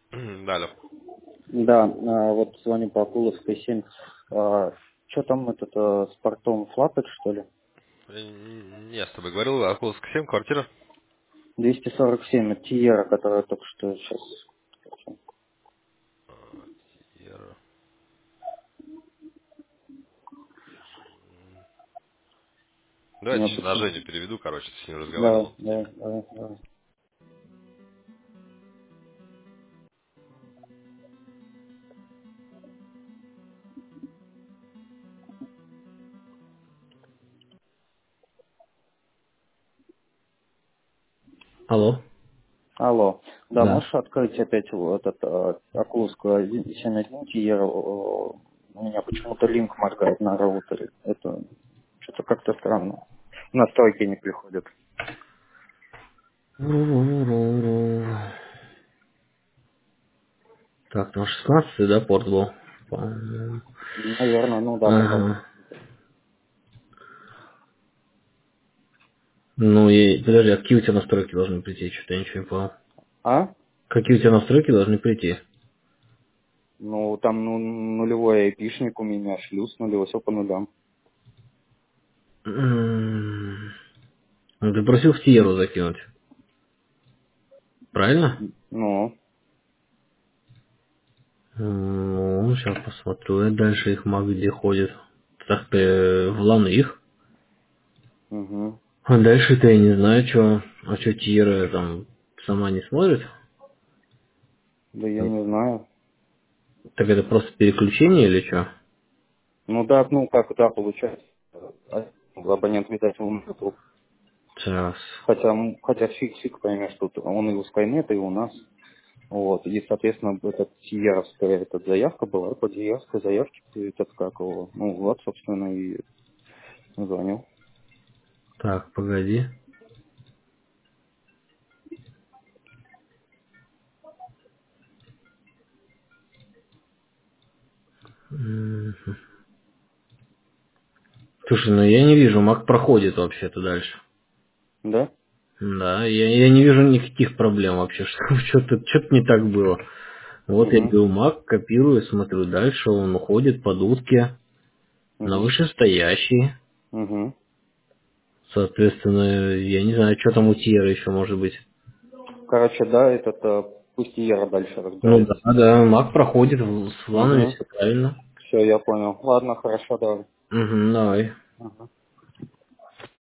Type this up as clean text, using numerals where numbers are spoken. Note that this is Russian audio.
Да, алло. Да, вот звоню по Акуловской 7. Что там с портом Флаппет, что ли? Я с тобой говорил, Акуловск 7, квартира. 247, это Тиера, которая только что сейчас... Яро. Давайте сейчас на Необычно. Женю переведу, короче, ты с ним Да, разговаривал. да, да, да. Алло. Алло. Да, Да. можешь открыть опять вот Акуловскую 7.1 Тиера? У меня почему-то линк моргает на роутере. Это что-то как-то странно. Настройки не приходят. Так, там 16, да, порт был? По-моему. Наверное, ну да, пока. Ага. Ну и подожди, а какие у тебя настройки должны прийти? Что-то я ничего не понял. А? Какие у тебя настройки должны прийти? Ну, там нулевой айпишник у меня, шлюз нулевой, все по нулям. Ну, ты просил в Тиеру закинуть, правильно? Ну, Ну, сейчас посмотрю. И дальше их маг где ходит. Так ты в лан их. угу. А дальше-то я не знаю, что. А что Тиера там сама не смотрит? Да я не знаю. Так это просто переключение или что? Ну да, ну как да, получается. Абонент, видать, он нету. Сейчас. Хотя фиг поймешь, тут он и у Скайнета, и у нас. Вот. И, соответственно, этот Тиеровская заявка была, по Тиеровской заявке ты этот как его. Ну вот, собственно, и звонил. Так, погоди. М. Слушай, ну я не вижу, маг проходит вообще-то дальше. Да? Да, я не вижу никаких проблем вообще, что-то не так было. Вот я Угу. беру маг, копирую, смотрю дальше, он уходит под утки на Угу. вышестоящий. Угу. Соответственно, я не знаю, что там у Тиера еще может быть. Короче, да, пусть Тиера дальше Ну да, разбирается. да, маг проходит с ванами, Угу. все правильно. Все, я понял. Ладно, хорошо, давай. Угу, давай. Ага.